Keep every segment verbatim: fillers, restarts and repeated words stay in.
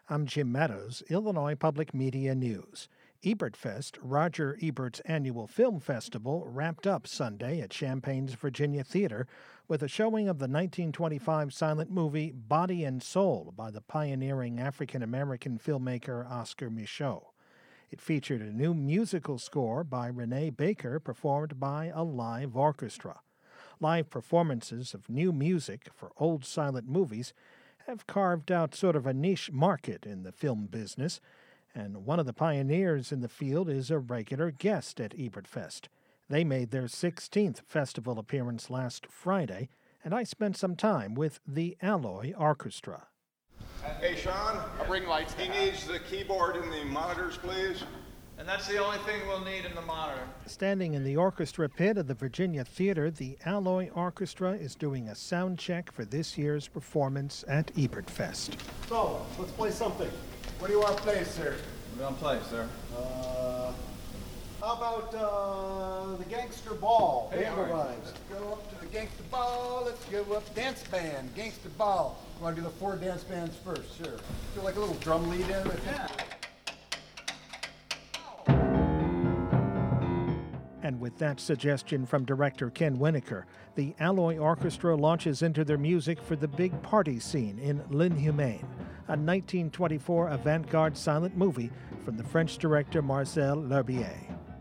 I'm Jim Meadows, Illinois Public Media News. Ebertfest, Roger Ebert's annual film festival, wrapped up Sunday at Champaign's Virginia Theater with a showing of the nineteen twenty-five silent movie Body and Soul by the pioneering African-American filmmaker Oscar Micheaux. It featured a new musical score by Renee Baker performed by a live orchestra. Live performances of new music for old silent movies have carved out sort of a niche market in the film business, and one of the pioneers in the field is a regular guest at Ebertfest. They made their sixteenth festival appearance last Friday, and I spent some time with the Alloy Orchestra. Hey, Sean. I'll bring lights. He needs the keyboard and the monitors, please. And that's the only thing we'll need in the monitor. Standing in the orchestra pit of the Virginia Theater, the Alloy Orchestra is doing a sound check for this year's performance at Ebertfest. So, let's play something. What do you want to play, sir? We're gonna play, sir. Uh, how about uh, the Gangster Ball? Hey, Band all right. rhymes. Let's go up to the Gangster Ball. Let's go up dance band, Gangster Ball. You want to do the four dance bands first? Sure. Do like a little drum lead in. I think. Yeah. And with that suggestion from director Ken Winokur, the Alloy Orchestra launches into their music for the big party scene in L'Inhumaine, a nineteen twenty-four avant-garde silent movie from the French director Marcel L'Herbier.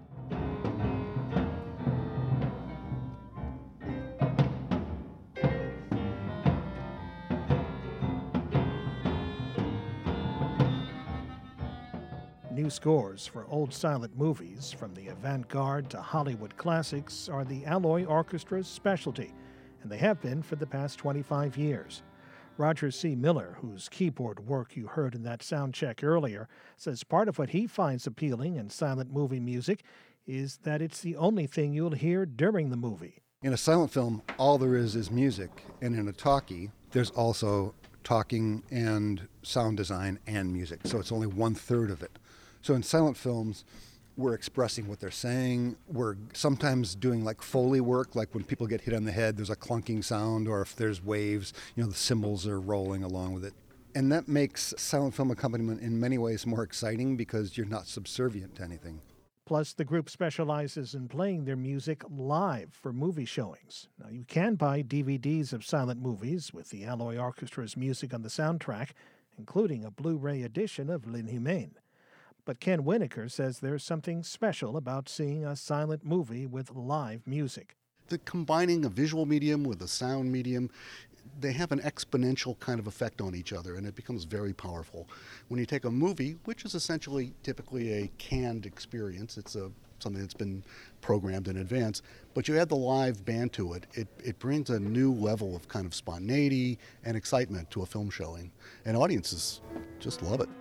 New scores for old silent movies, from the avant-garde to Hollywood classics, are the Alloy Orchestra's specialty, and they have been for the past twenty-five years. Roger C. Miller, whose keyboard work you heard in that sound check earlier, says part of what he finds appealing in silent movie music is that it's the only thing you'll hear during the movie. In a silent film, all there is is music, and in a talkie, there's also talking and sound design and music, so it's only one-third of it. So in silent films, we're expressing what they're saying. We're sometimes doing like Foley work, like when people get hit on the head, there's a clunking sound, or if there's waves, you know, the cymbals are rolling along with it. And that makes silent film accompaniment in many ways more exciting because you're not subservient to anything. Plus, the group specializes in playing their music live for movie showings. Now, you can buy D V Ds of silent movies with the Alloy Orchestra's music on the soundtrack, including a Blu-ray edition of L'Inhumaine. But Ken Winokur says there's something special about seeing a silent movie with live music. The combining a visual medium with a sound medium, they have an exponential kind of effect on each other, and it becomes very powerful. When you take a movie, which is essentially typically a canned experience, it's a something that's been programmed in advance, but you add the live band to it, it, it brings a new level of kind of spontaneity and excitement to a film showing, and audiences just love it.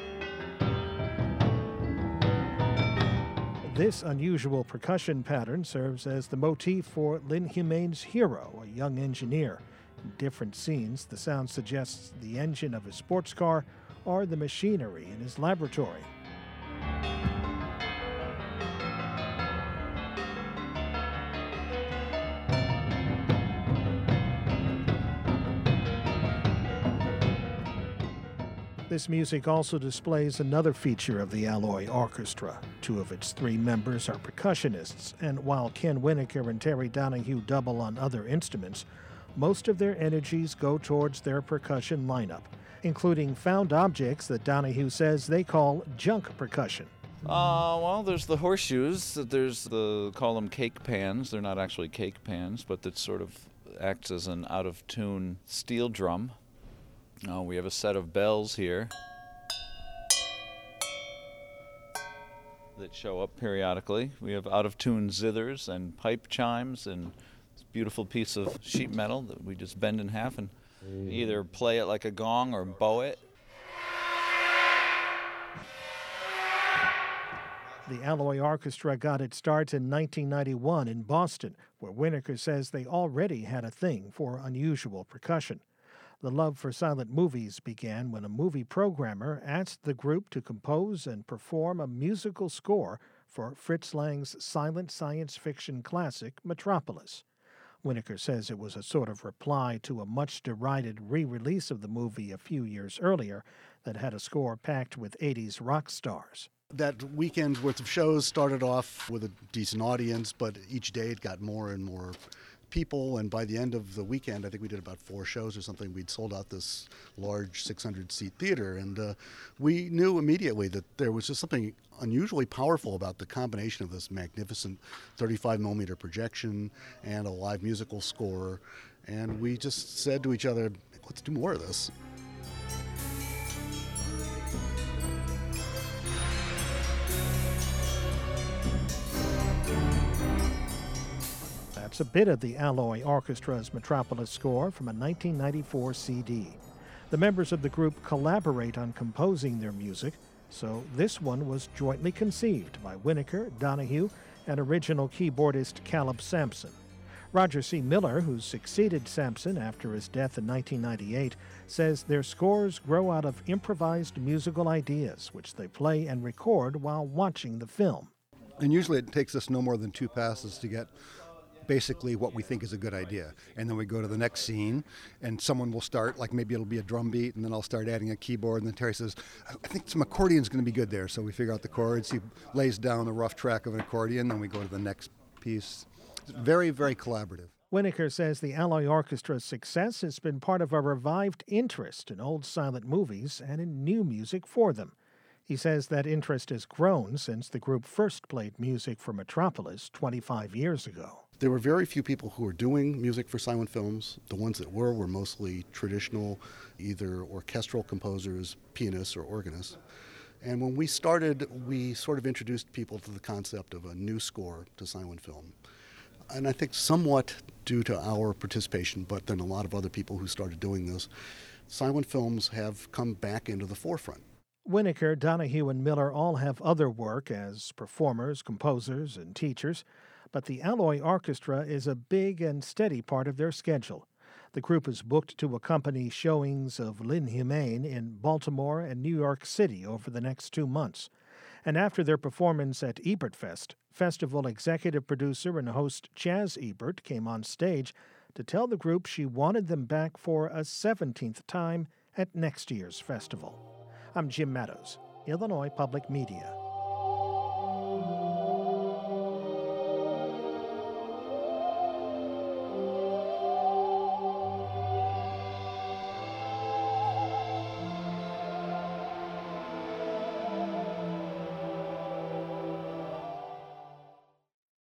This unusual percussion pattern serves as the motif for L'Inhumaine's hero, a young engineer. In different scenes, the sound suggests the engine of a sports car or the machinery in his laboratory. This music also displays another feature of the Alloy Orchestra. Two of its three members are percussionists, and while Ken Winokur and Terry Donahue double on other instruments, most of their energies go towards their percussion lineup, including found objects that Donahue says they call junk percussion. Uh, well, there's the horseshoes. There's the, call them cake pans. They're not actually cake pans, but that sort of acts as an out-of-tune steel drum. Uh, we have a set of bells here that show up periodically. We have out-of-tune zithers and pipe chimes and this beautiful piece of sheet metal that we just bend in half and either play it like a gong or bow it. The Alloy Orchestra got its start in nineteen ninety-one in Boston, where Winokur says they already had a thing for unusual percussion. The love for silent movies began when a movie programmer asked the group to compose and perform a musical score for Fritz Lang's silent science fiction classic, Metropolis. Winokur says it was a sort of reply to a much-derided re-release of the movie a few years earlier that had a score packed with eighties rock stars. That weekend's worth of shows started off with a decent audience, but each day it got more and more people, and by the end of the weekend, I think we did about four shows or something, we'd sold out this large six hundred seat theater, and uh, we knew immediately that there was just something unusually powerful about the combination of this magnificent thirty-five millimeter projection and a live musical score, and we just said to each other, let's do more of this. That's a bit of the Alloy Orchestra's Metropolis score from a nineteen ninety-four C D. The members of the group collaborate on composing their music, so this one was jointly conceived by Winokur, Donahue, and original keyboardist Caleb Sampson. Roger C. Miller, who succeeded Sampson after his death in nineteen ninety-eight, says their scores grow out of improvised musical ideas, which they play and record while watching the film. And usually it takes us no more than two passes to get basically what we think is a good idea. And then we go to the next scene, and someone will start, like maybe it'll be a drum beat, and then I'll start adding a keyboard, and then Terry says, I think some accordion's going to be good there. So we figure out the chords, he lays down a rough track of an accordion, then we go to the next piece. It's very, very collaborative. Winokur says the Alloy Orchestra's success has been part of a revived interest in old silent movies and in new music for them. He says that interest has grown since the group first played music for Metropolis twenty-five years ago. There were very few people who were doing music for silent films. The ones that were were mostly traditional, either orchestral composers, pianists, or organists. And when we started, we sort of introduced people to the concept of a new score to silent film. And I think somewhat due to our participation, but then a lot of other people who started doing this, silent films have come back into the forefront. Winokur, Donahue, and Miller all have other work as performers, composers, and teachers, but the Alloy Orchestra is a big and steady part of their schedule. The group is booked to accompany showings of L'Inhumaine in Baltimore and New York City over the next two months. And after their performance at Ebertfest, festival executive producer and host Chaz Ebert came on stage to tell the group she wanted them back for a seventeenth time at next year's festival. I'm Jim Meadows, Illinois Public Media.